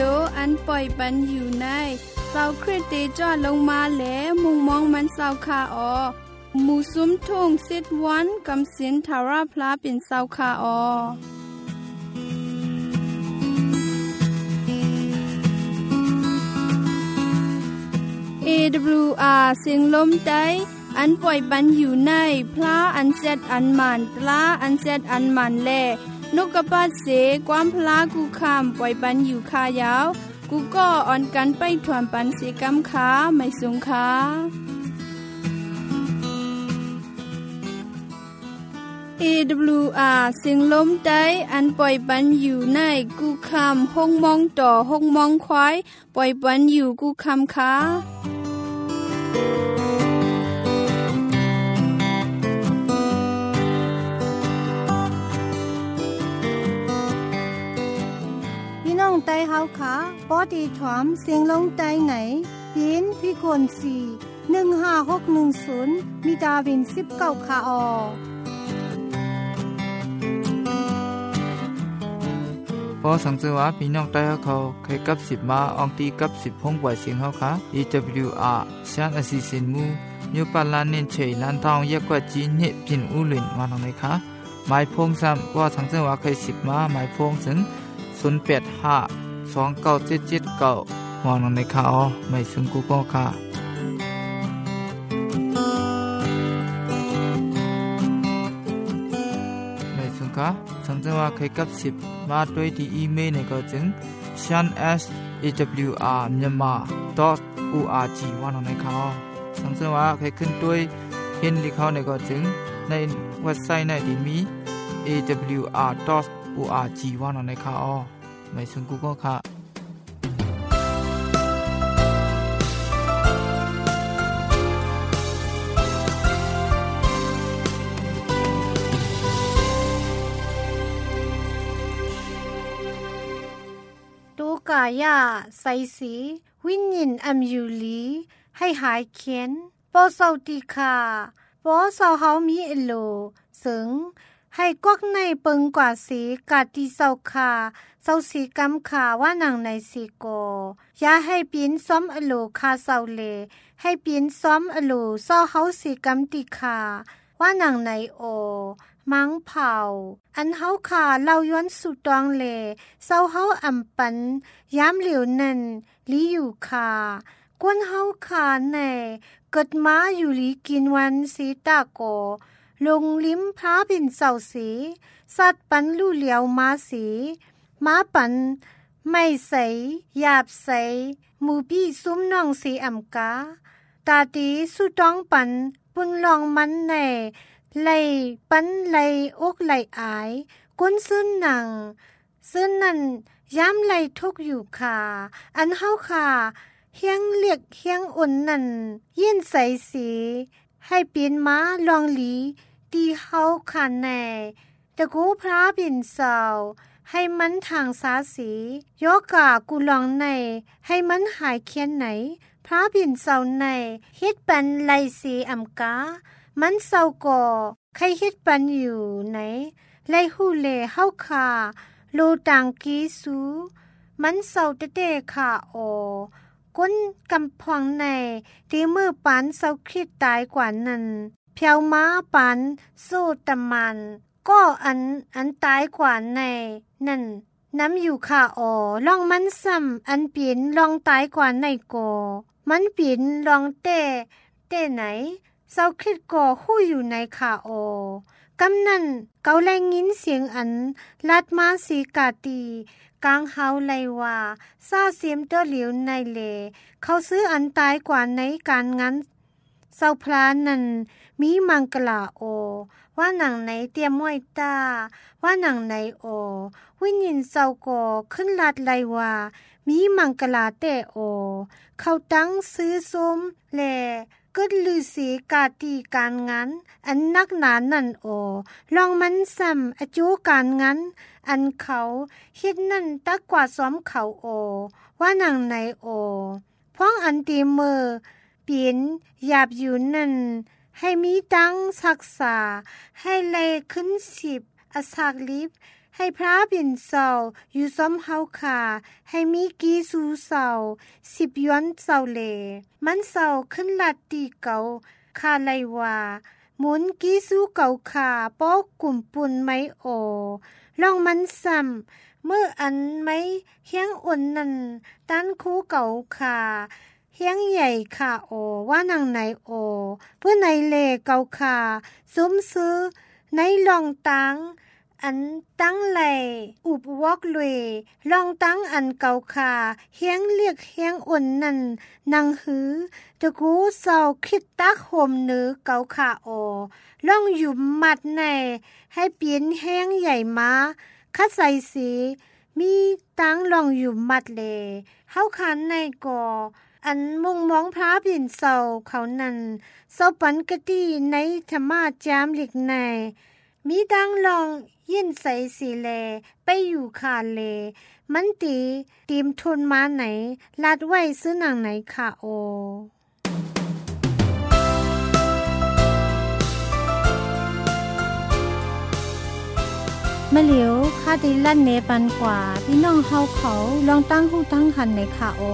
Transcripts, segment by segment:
อันปล่อยปันอยู่ในเศร้าคริสเตจอดลงมาแลมุงมองมันเศร้าคาออหมู่ซุ้มทุ่งซิดวันกำสินทาราพลาเป็นเศร้าคาออAWR เสียงลมใจอันปล่อยปันอยู่ในพระอันเซดอันมันตลาอันเซดอันมันแลนกกระปาเสความพลากูคำปล่อยปันอยู่คายาวกูก็อ่อนกันไปถวนปันเสกำขาไม่สูงขาAWR เสียงลมใจอันปล่อยปันอยู่ในกูคำห้องมองต่อห้องมองควายปล่อยปันอยู่กูคำขาพี่น้องไต้เฮาค่ะปอดีถวมเสียงลมใจไหนยินพี่คน4156110มีดาวิน19ค่ะออพอสังเกตว่าพี่น้องใต้เขาเคยกับ10มาอองตีกับ10ห้องปล่อยเสียงเฮาค่ะ AWR ชานอสิสินมูยูปาลานเนนเชยลันทองยะกว่าจีเนพินอูลินมาตรงไหนคะหมายพงซ้ำว่าสังเกตว่าเคย10มาหมายพงถึง08529779มองตรงไหนคะอ๋อไม่ซึ่งกูก็ค่ะไม่ซึ่งค่ะสังเกตว่าเคยกับ10มาด้วยที่อีเมลในก็จึง shan@awrmyanmar.org ว่าตรงไหนคะสังเกตว่าเคยขึ้นด้วยเห็นลิเขาในก็จึงในเว็บไซต์ในที่มี awr.org ว่าตรงไหนคะอ๋อไม่ซึ่งกูก็ค่ะกายาไซสีวิญญินอัมยูลีให้หายเขียนปอเศร้าติคาปอเศร้าเฮามีเอโลสึงให้กวักในเปิงกว่าสีกาติเศร้าคาเศร้าสีกำขาว่าหนังในสีโกอย่าให้ปีนซ้อมอโลคาเศร้าเลให้ปีนซ้อมอโลเศร้าเฮาสีกำติคาว่าหนังในโอมังเผาอันเฮาขาเล่าย้อนสุดตองเลเศร้าเฮาอำปันย้ำเหลียวนั่นลีอยู่คากวนเฮาขาในเกิดมาอยู่ลีกินวันสีตาโกลงลิ้มพาเป็นเศร้าสีสัตว์ปันลู่เหลียวมาสีม้าปันไม่ใสหยาบใสหมูบี้ซุ้มน้องสีอำกาตาตีสุดต้องปันปุนลองมันในไล่ปันไล่อกไล่อายก้นซึ้นหนังซึ้นนั่นย้ำไล่ทุกอยู่ค่ะอันเฮาค่ะเฮียงเลียกเฮียงอุ่นนั่นยินใสสีให้เปลี่ยนม้าลองหลีตีเฮาค่ะแน่ตะกูพระบินเศร้าให้มันทางสาสียกากูลองในให้มันหายเคียนไหนพระบินเศร้าในเฮ็ดปันไล่สีอำกามันเศร้าก่อใครเฮ็ดปันอยู่ไหนไล่หูเลเฮาค่ะโลตังกีสูมันเศร้าเตๆค่ะโอก้นกำพองในตีมือปานเศร้าคิดตายกว่านั้นเพียวม้าปานโซตะมันก็อันตายกว่าในนั่นน้ำอยู่ค่ะอ๋อลองมันซ้ำอันเปลี่ยนลองตายกว่าในก่อมันเปลี่ยนลองเต้ไหนเศร้าคิดก่อหู้อยู่ในค่ะอ๋อกำนั่นเกาแรงยินเสียงอันลัดมาสีกาตีกลางเฮาไลว่าซาเสียมเตอเหลียวในเลเขาซื้ออันตายกว่าในการงั้นเศร้าพลานั่นมีมังกลาโอว่าหนังไหนเตรียมมวยตาว่าหนังไหนโอวิญญินเศร้าก่อขึ้นลัดไลว่ามีมังกลาเตโอเขาตั้งซื้อส้มแลกึดลือสีกาตีการงั้นอันนักหนานั่นโอลองมันซ้ำอจูการงั้นอันเขาเฮ็ดนั่นตักกว่าซ้อมเขาโอว่าหนังไหนโอพ้องอันตีมือเปลี่ยนหยาบอยู่นั่นให้มีตั้งศักษาให้ไล่ขึ้น10อสักลิบให้พระบินเศร้าอยู่ซ้อมเฮาค่ะให้มีกีสูเศร้า10ย้อนเศร้าเลมันเศร้าขึ้นลัดตีเก่าคาไลว่าหมุนกีสูเก่าค่ะป้อกลุ่มปุ่นไม่โอลองมันซ้ำเมื่ออันไม่เฮียงอ่นนั่นตันคู่เก่าค่ะเฮียงใหญ่ค่ะโอว่านางไหนโอเพื่อในเลเก่าค่ะซุ้มซื้อในลองตังอันตั้งไหลอุบวอกลุยลองตั้งอันเก่าค่ะเฮียงเรียกเฮียงอ่นนั่นนางหือตะกูเศร้าคิดตักโหมเนื้อเก่าค่ะโอลองอยู่มัดในให้เปลี่ยนแห้งใหญ่มาคัดใส่สีมีตังลองอยู่มัดเลเฮาคันในก่ออันมุ่งมองพระบินเศร้าเขานั้นเศร้าปันกะตีในธรรมาจามหลิกในมีดังลองยินใส่สีแลไปอยู่คาเลมันตีมทุนมาไหนลาดไว้ซื้อหนังไหนค่ะโอมะเหลียวคาดิลั่นเนปันกว่าพี่น้องเฮาเขาลองตั้งหูตั้งหันในค่ะโอ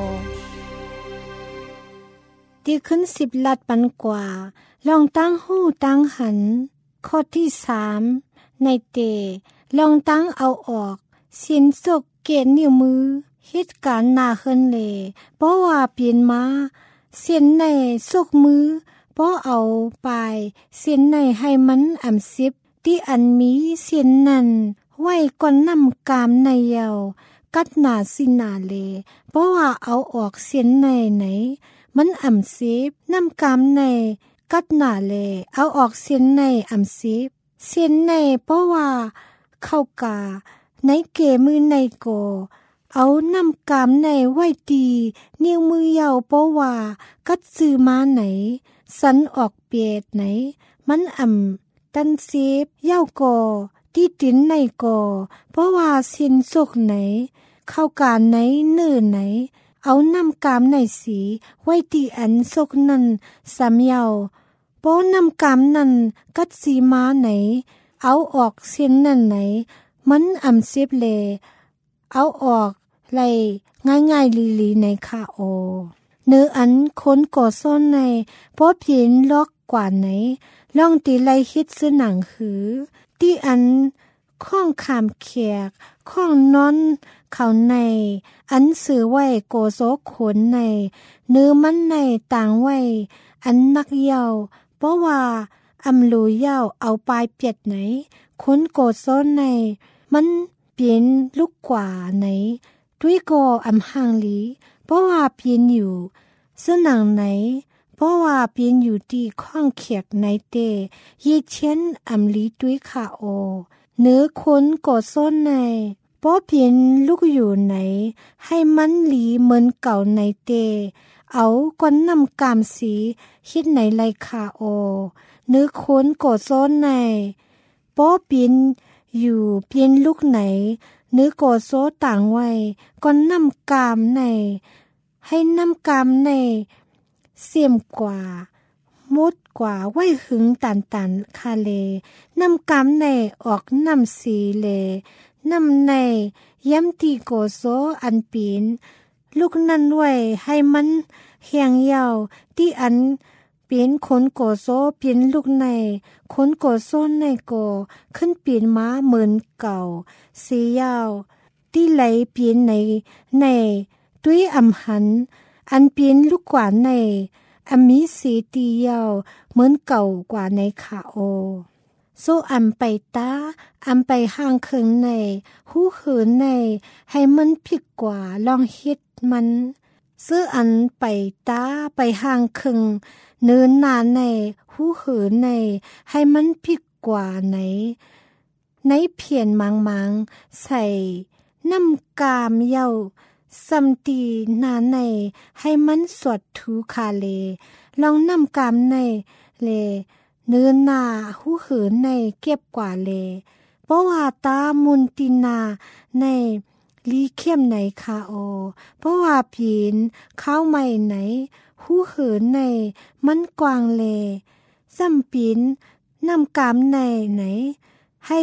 ที่ขึ้น10ลัดปันกว่าลองตั้งหูตั้งหันข้อที่3ในเตลองตั้งเอาออกสินสุกเกณฑ์นิ้วมือเหตุการณ์หน้าขึ้นเลยเพราะว่าเปลี่ยนมาเส้นในสุกมือเพราะเอาไปเส้นในให้มันอ่ำซิบที่อันมีเส้นนั้นไว้ก่อนนำกามในเยากัดหน้าสิหน้าเลเพราะว่าเอาออกเส้นในไหนมันอ่ำซิบนำกามในกัดหน้าเลเอาออกเส้นในอ่ำซิบเส้นในเพราะว่าเข้ากาในเกมือในโกเอานำกามในไว้ตีนิ้วมือเยาเพราะว่ากัดซื้อมาไหนสันออกเปียดไหนมันอ่ำตันเซฟเย้าโกที่ตินในโกเพราะว่าสินสุกไหนเข้ากาไหนเนื้อไหนเอานำกามในสีไว้ตีอันสุกนั้นสามเยาเพราะนำกามนั้นกัดสีมาไหนเอาออกเส้นนั่นไหนมันอ่ำเซฟเลเอาออกไล่ง่ายๆลีๆในคาโอเนื้ออันคนก่อซ่อนในเพราะเพียนล็อกกว่าไหนลองตีไล่ฮิตซื้อหนังหือที่อันข้องขามแขกข้องนอนเขาในอันสื่อไว้โกโซขนในเนื้อมันในต่างไว้อันนักเยาเพราะว่าอำลูเยาเอาปลายเปียดไหนคนโกโซในมันเปลี่ยนลูกกว่าไหนด้วยก็อำห่างหลีเพราะว่าเปลี่ยนอยู่ซึ่งหนังไหนเพราะว่าเปลี่ยนอยู่ที่ข้องเขียกในเตยีเช่นอำลีด้วยค่ะโอเนื้อคนกดส้นในเพราะเปลี่ยนลูกอยู่ไหนให้มันหลีเหมือนเก่าในเตเอาก้อนนำกามสีคิดไหนไรค่ะโอเนื้อคนกดส้นในเพราะเปลี่ยนอยู่เปลี่ยนลูกไหนเนื้อโกโซต่างไว้ก่อนนำกามในให้นำกามในเสียมกว่ามุดกว่าไว้หึงตันคาเลนำกามในออกนำสีเลนำในย้ำตีโกโซอันปีนลูกนั้นไว้ให้มันเฮียงยาวที่อันเปลี่ยนขนโกโซเปลี่ยนลูกในขนโกโซในโกขึ้นเปลี่ยนม้าเหมือนเก่าสียาวที่ไหลเปลี่ยนในด้วยอำหันอันเปลี่ยนลูกกว่าในอมีสีตียาวเหมือนเก่ากว่าในขาโอโซอันไปตาอันไปห่างเคิงในหูเหินในให้มันผิดกว่าลองเฮ็ดมันซื้ออันไปตาไปห่างเคิงเนินหน้าในหูเหินในให้มันผิดกว่าในเพียนมังใส่น้ำกามเย้าสัมตีหน้าในให้มันสวดถูคาเลลองนำกามในเลเนินหน้าหูเหินในเก็บกว่าเลเพราะว่าตามุนตินาในลีเข้มไหนคาโอเพราะว่าผีนเข้าใหม่ไหนหูเหินในมันกว้างเลซ้ำปีนนำกามในไหนให้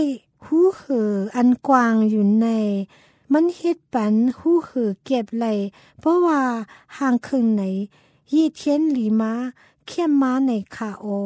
หู้หืออันกว้างอยู่ในมันเฮ็ดปันหู้หือเก็บไหลเพราะว่าห่างครึ่งไหนยี่เทียนหลีมาเข้มมาในคาโอ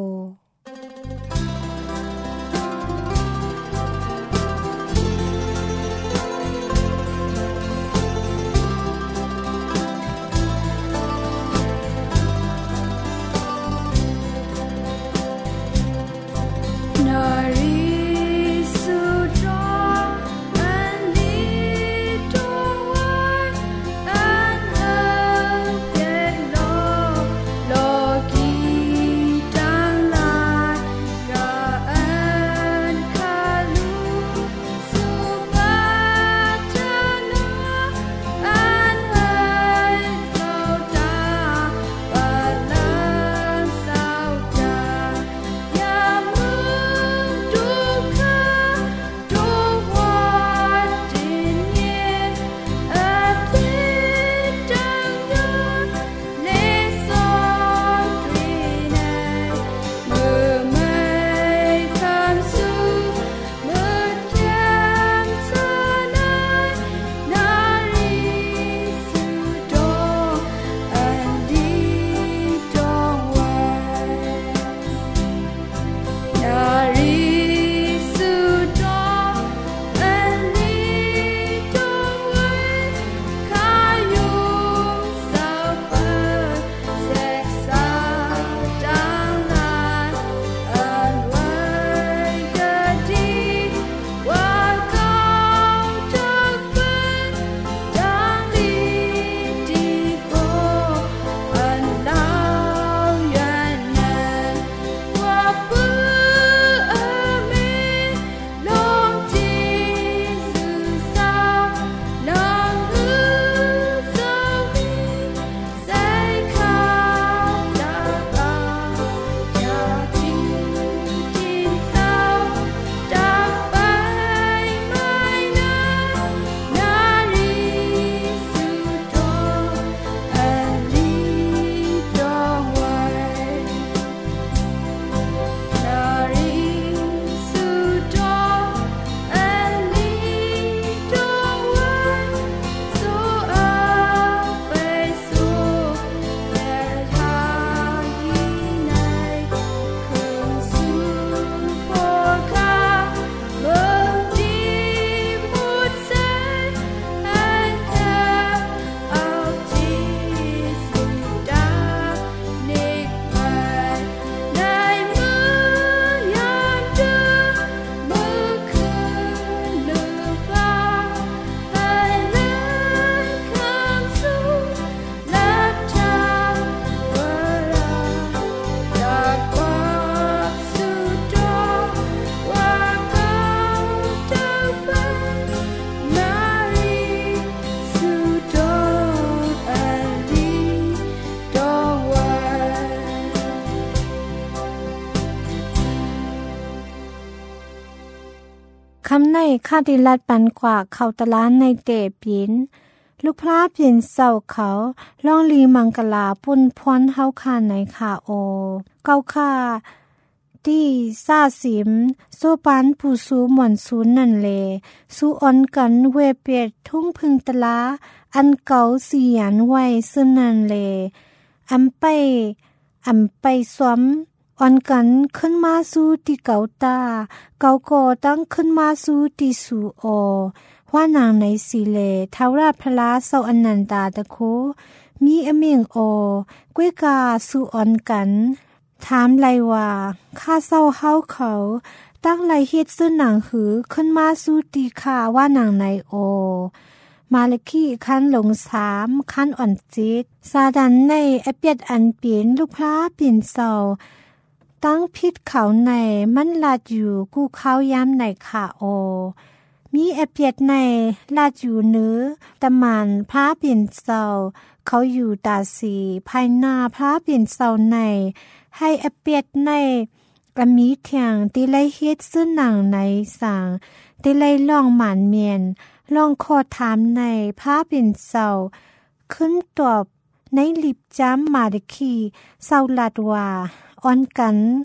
คำในคาดิลัดปันกว่าเขาตะล้านในเตปินลูกพระเปลี่ยนเศร้าเขาล่องลีมังกลาปุ่นพรเฮาคาในคาโอเก้าคาที่ซาสิมโซปันผู้สูหม่อนศูนย์นั่นเลสู้อ่อนกันเวเปียดทุ่งพึงตะลาอันเก่าเสียนไว้ซึ่งนั่นเลอำไปซ้อมอ่อนกันขึ้นมาสู้ที่เก่าตาเก่าก่อตั้งขึ้นมาสู้ที่สู่โอว่านางในสีเลท้าวราชพลาเศร้าอนันตาตะโคมีอเมียงโอกวยกาสู่อ่อนกันถามไลว่าข้าเศร้าเฮาเขาตั้งไลเฮ็ดซึ่งนางหือขึ้นมาสู้ตีข้าว่านางในโอมาลคีคันหลง3คันอ่อนจิตซาดันในอเปียดอันเปลี่ยนลูกพระเปลี่ยนเศร้าตั้งพิษเขาในมันลาดอยู่กู้เขาย้ำในขาโอมีอเปียดในลาดอยู่เนื้อตะมันพระเปลี่ยนเศร้าเขาอยู่ตาสีภายหน้าพระเปลี่ยนเศร้าในให้อเปียดในกะมีเถียงตีไลเฮ็ดซึ่งหนังในสั่งตีไลล่องหมานเมียนลองขอถามในพระเป็นเศร้าขึ้นตอบในลิบจ้ำมาดคีเศร้าลัดว่าอ่อนกัน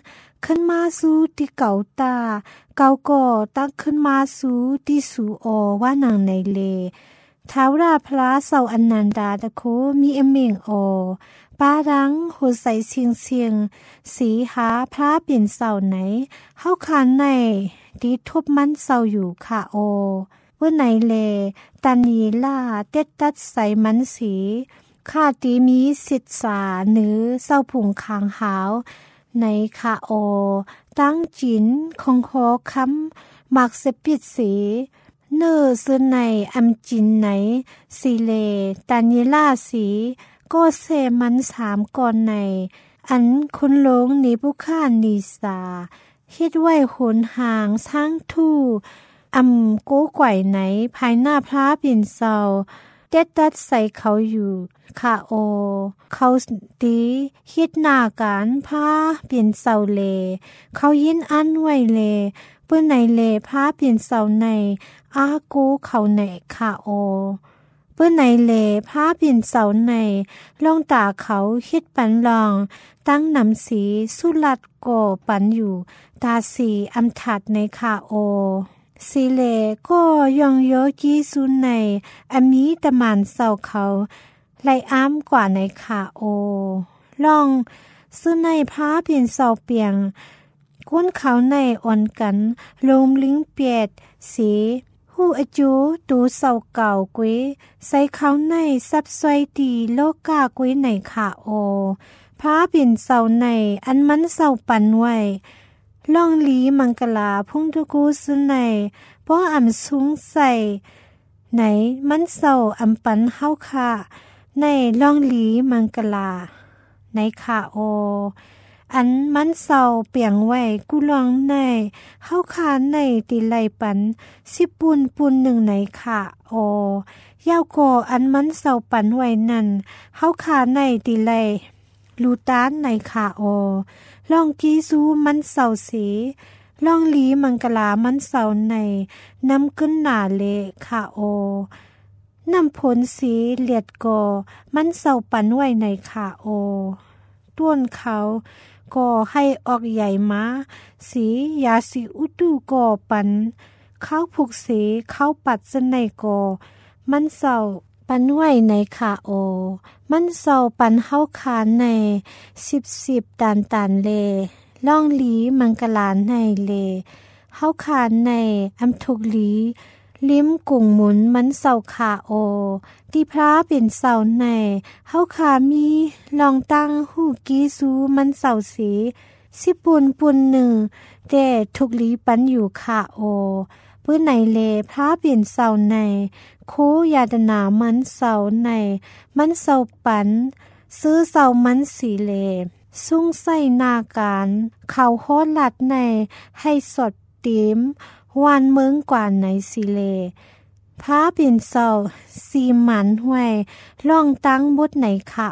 ขึ้นมาสู่ที่เก่าตาเก่าก็ตักขึ้นมาสู่ที่สู่อว่านางในเลท้าวราพระเสาอนันดาตะโคมีเอเมงอป้ารังโหใส่เสียงสีหาพระเปลี่ยนเสาไหนเฮาคานในดีทุบมันเสาอยู่ค่ะเมื่อไหนเลตันยีล่าเต็ดตัดใส่มันสีข้าตีมีสิทธาเนื้อเศร้าผุงคางหาวในคาโอตั้งจินคงคอคำหมักเสปิดสีเนื้อซื้อในอำจินไหนสีเลตันยีล่าสีก็เซมัน3ก่อนในอันคุณหลงหนีผู้ข้านีสาคิดไว้หนห่างช้างทู่โก้ไกวไหนภายหน้าพระปิ่นเศร้าเด็ดตัดใส่เขาอยู่ค่ะเขาดีคิดหน้าการพาเปลี่ยนเสาเลเขายินอันไว้เลเปื้อนในเลพาเปลี่ยนเสาในอากูเขาในค่ะเปื้อนในเลพาเปลี่ยนเสาในลองตาเขาคิดปันลองตั้งนำสีสุลัดโกปันอยู่ตาสีอำถัดในค่ะสีเลก็ยองโยจีซุนในอมีตะมานเศร้าเขาไล่อ้ามกว่าในค่ะลองซื้อในพาเปลี่ยนเศร้าเปียงก้นเขาในอ่อนกันลมลิงเปียดสีหูอจูตูเศร้าเก่ากุ้ยใส่เขาในซับซอยตีโลกากุ้ยในค่ะพาเปลี่ยนเศร้าในอันมันเศร้าปันไว้ล่องลีมังกลาพุ่งทุกูสุนในป้ออำสูงใส่ไหนมันเศร้าอำปันเฮาค่ะในล่องลีมังกลาในค่ะอันมันเศร้าเปียงไว้กูลองในเฮาค่ะในตีไหลปัน10ปุนหนึ่งในค่ะยาวโกอันมันเศร้าปันไว้นั่นเฮาค่ะในตีไหลลูตานในค่ะลองกีซูมันเศร้าสีลองลีมังกลามันเศร้าในนำขึ้นหน้าเลค่ะนำผลสีเลียดกอมันเศร้าปันไว้ในค่ะต้นเขาก็ให้ออกใหญ่มาสียาสีอุดูก่อปันเข้าผูกสีเข้าปัดสในก่อมันเศร้าปันไว้ในค่ะมันเศร้าปันเฮาคานใน10ตันเลล่องลีมังกลาในเลเฮาคานในอำทุกลีลิ้มกุ่งหมุนมันเศร้าค่ะที่พระเป็นเศร้าในเฮาคามีลองตั้งหูกีซูมันเศร้าสี10ปุนหนึ่งแต่ทุกลีปันอยู่ค่ะเพื่อในเลพระเปลี่ยนเสาในโคยาดนามันเสาในมันเสาปันซื้อเสามันสีเลสุ่งใส่นาการเขาโคหลัดในให้สดเต็มวานเมืองกว่าในสีเลพระเปลี่ยนเสาสีหมันห้วยล่องตั้งบดในค่ะ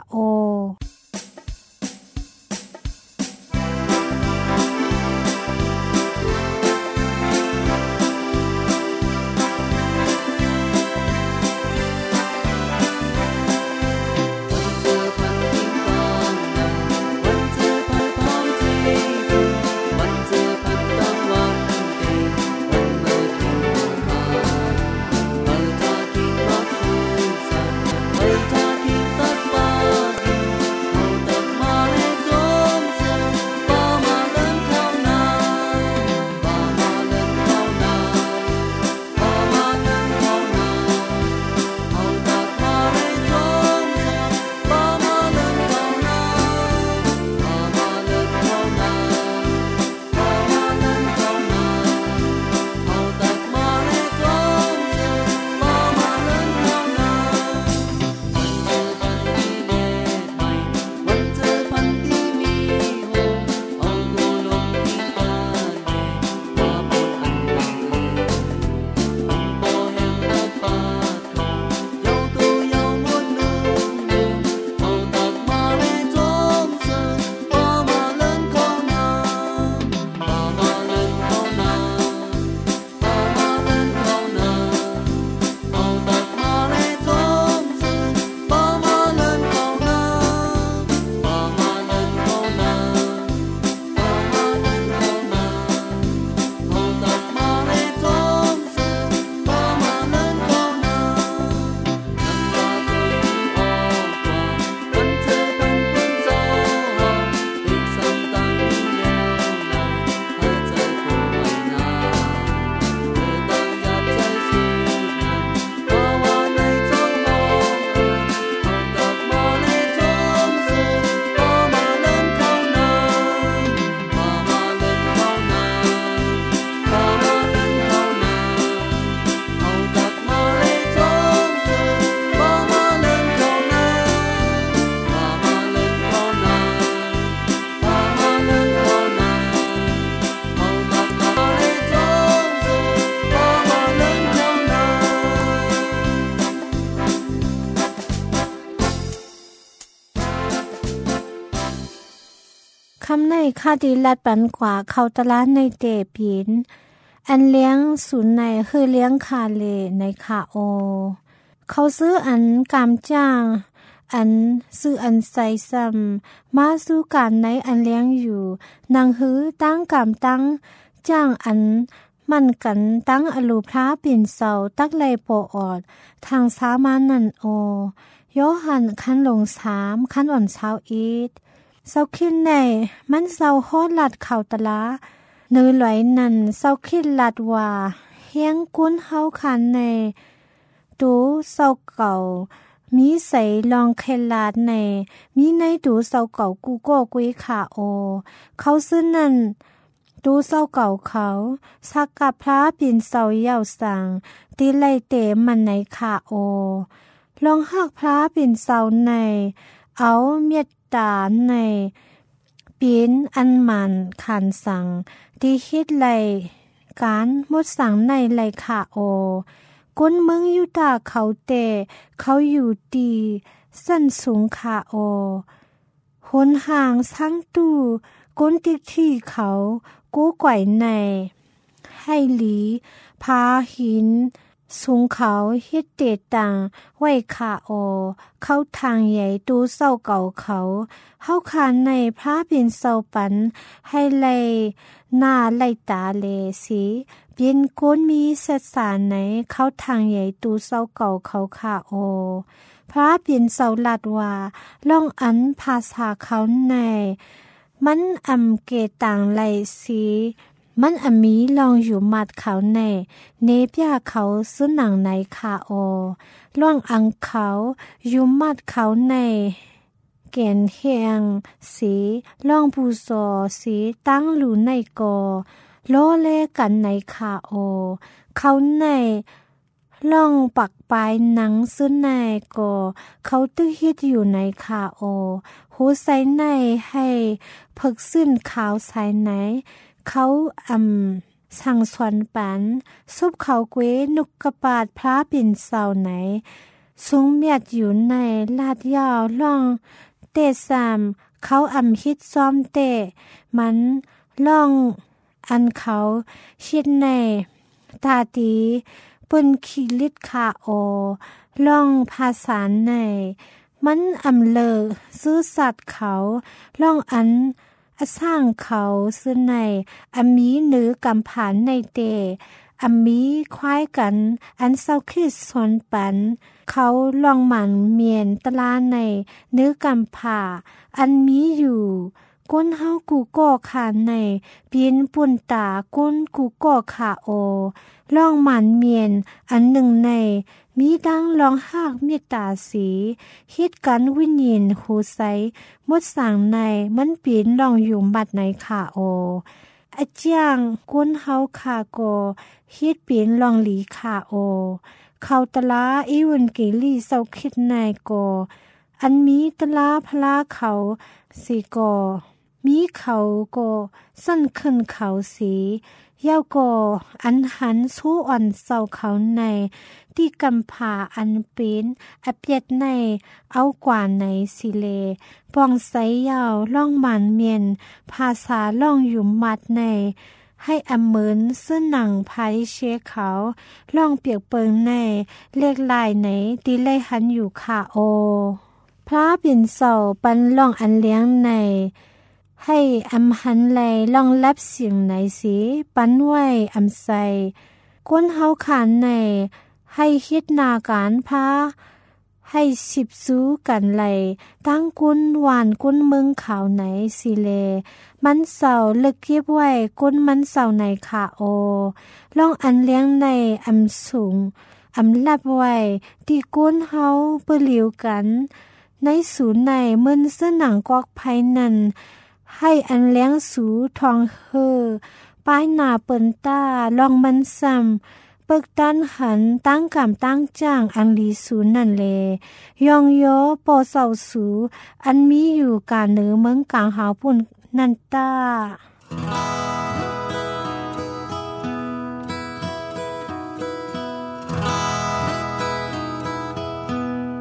ำในคาดีลัดปันกว่าเขาตลาดในเตปีนอันเลี้ยงศูนย์ในคือเลี้ยงคาเลในคาโอเขาซื้ออันกามจ้างอันซื้ออันใส่ซ้ำมาสู้การในอันเลี้ยงอยู่นางหือตั้งกามตั้งจ้างอันมันกันตั้งอลูพระปิ่นเสาตักไลโปออดทางสามานันโอโยหันคันลง3คันอ่อนเช้าอีดเศร้าคิดในมันเศร้าโคตรลัดเข่าตะละเนื้อไหลนั่นเศร้าคิดลัดว่าเฮียงกุ้นเฮาคันในดูเศร้าเก่ามีใส่ลองเคลาดในมีในดูเศร้าเก่ากูโก้กุยขาโอเขาซื้อนั่นดูเศร้าเก่าเขาสักกับพระปิ่นเศร้าเย่าสังตีไลเตมันในขาโอลองหักพระปิ่นเศร้าในเอาเมียตาในปีนอันมันขันสังดีคิดไหลการมดสังในไหลขาโอก้นเมืองยุตาเขาเตเขาอยู่ดีสั้นสูงขาโอหนห่างทั้งตู้ก้นติกที่เขากู้ไกวในให้หลีพาหินสูงเขาเฮ็ดเตตังไว้ขาโอเข้าทางใหญ่ตูเศร้าเก่าเขาเฮาคานในพระเป็นเศร้าปันให้ไลหน้าไล่ตาเลสีเปลี่ยนก้นมีเสสารไหนเข้าทางใหญ่ตูเศร้าเก่าเขาขาโอพระเปลี่ยนเศร้าลัดว่าล่องอันภาษาเขาในมันอำเกตังไลสีมันอมีลองอยู่มัดเขาในเนปยาเขาสุนังในคาโอล่องอังเขาอยู่มัดเขาในเกณฑ์เฮียงสีล่องปูซอสีตั้งหลูในกอโลเลกันในคาโอเขาในล่องปักปลายหนังสุนในกอเขาตื้อฮิตอยู่ในคาโอหูใส่ในให้พึกซึ่นขาวใส่ไหนเขาสั่งสวนปันซุบเขาเกวนุกกระปาดพระปิ่นเสาไหนสูงเมียดอยู่ในลาดยาวล่องเตะสามเขาฮิตซ้อมเตะมันล่องอันเขาชิดในตาตีปืนขีลิดคาโอล่องภาษาในมันเลอซื้อสัตว์เขาล่องอันสร้างเขาซื้อในมีเนื้อกำผ่านในเตมีควายกันอันเศร้าคิดสวนปันเขาลองหมันเมียนตลาในเนื้อกำผ่าอันมีอยู่ก้นเฮากูก่อขาในเปลี่ยนปุ่นตาก้นกูก่อขาโอลองหมันเมียนอันหนึ่งในมีดังลองหากเมตตาสีฮิตกันวิญญาณหูใสมดสั่งในมันเปลี่ยนลองอยู่บัดในขาโออาจางก้นเฮาคาโกฮิตเปลี่ยนลองหลีขาโอเขาตลาอีวันเกลี่เศร้าคิดในโกอันมีตลาพลาเขาสีโกมีเขาโกสั้นขึ้นเขาสีเย้าโกอันหันสู้อ่อนเศร้าเขาในที่กำผาอันเป็นอเปียดในเอากว่าในสิเลปองไสยาวล่องหมันเมียนภาษาล่องอยู่มัดในให้เหมือนเสื้อหนังพายเชเขาล่องเปียกเปิงในเล็กลายไหนตีไลหันอยู่คาโอพระปิ่นเศร้าปันล่องอันเลี้ยงในให้หันไหลล่องลับเสียงไหนสิปันไว้ใส่ก้นเฮาขานในให้คิดนาการพาให้สิบสู้กันไหลตั้งก้นหวานก้นเมืองขาวไหนสิเลมันเศร้าเลิกเก็บไว้ก้นมันเศร้าในขาโอล่องอันเลี้ยงในสูงลับไว้ที่ก้นเฮาเปลิวกันในศูนย์ในเมือนเสื้อหนังกอกไพนันให้อันเลี้ยงสูทองป้ายหน้าเปินตาลองมันซ้ำเปิกตันหันตั้งกำตั้งจ้างอังลีสูนั่นเลยองโยปอเสาสูอันมีอยู่กาเหนือเมืองกลางหาวปุ่นนันตา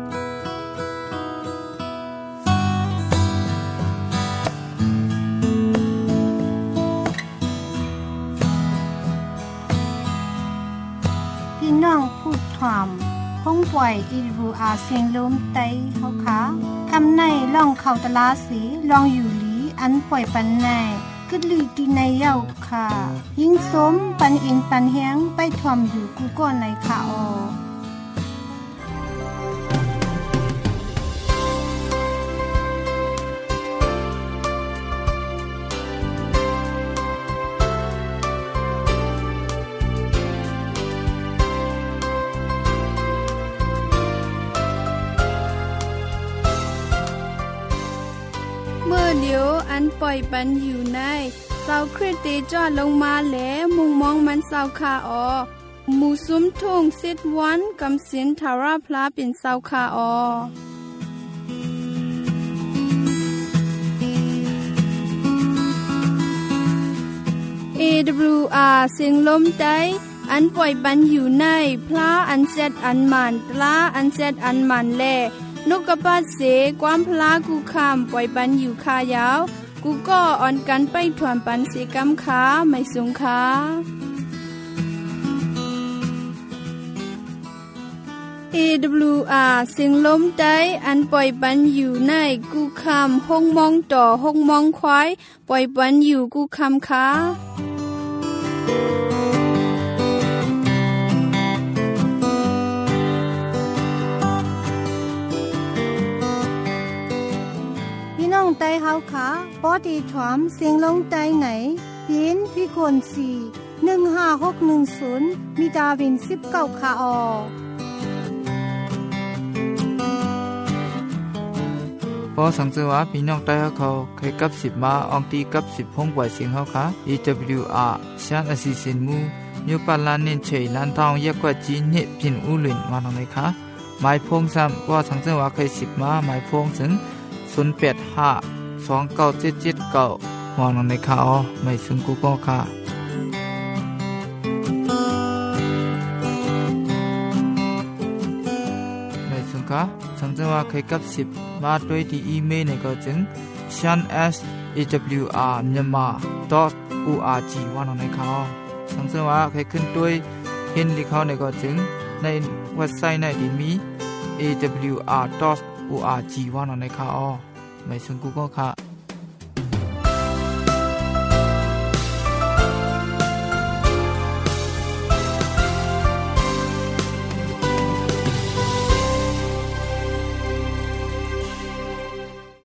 พพี่น้องพูดถ่อมคงปล่อยอีรูอาเสียงลมไตเฮาค่ะคำในล่องเข้าตลาสีลองอยู่หลีอันปล่อยปันในกึดลือตีในเย้าค่ะยิ่งสมปันอินปันแฮงไปถ่อมอยู่กูก่อนในค่ะออเมื่อเดียวอันปล่อยปันอยู่ในเสาคริสเตจอดลงมาแหลมุงมองมันเสาคาออหมู่ซุ้มทุ่งสิทวันกำสินทาราพลาเป็นเสาคาออAWR เสียงลมใจอันปล่อยปันอยู่ในพลาอันเซตอันมันตลาอันเซตอันมันแลนกกระปัดเสความพลากูคำปล่อยปันอยู่คายาวกูก็อ่อนกันไปถวนปันเสกำขาไม่สงขา AWR เสียงลมใจอันปล่อยปันอยู่ในกูคำห้องมองต่อห้องมองควายปล่อยปันอยู่กูคำขาไตเฮาขาปอดีถวมเสียงลงไตไหนปีนพี่คน4156110มีดาวิน19คาออพอสังเกตว่าพี่น้องไต้เขาเคยกับ10มาอองตีกับ10ห้องปล่อยเสียงเฮาค่ะ AWR ชานอสิสินมูยูปาลานนินเฉยลันทองเยกว่าจีนเนพินอูลินมาทางไหนคะหมายพงซ้ำว่าสังเกตว่าเคย10มาหมายพงถึง08529779มองในข่าวไม่ซึ่งกูก็ค่ะไม่ซึ่งค่ะสังเกตว่าเคยกับ10มาด้วยที่อีเมลในก็จึง shan@awr.myanmar.org ว่าในข่าวสังเกตว่าเคยขึ้นด้วยเห็นที่เขาในก็จึงในเว็บไซต์ในที่มี awr.org ว่าในข่าวไม่ซึ่งกูก็ค่ะ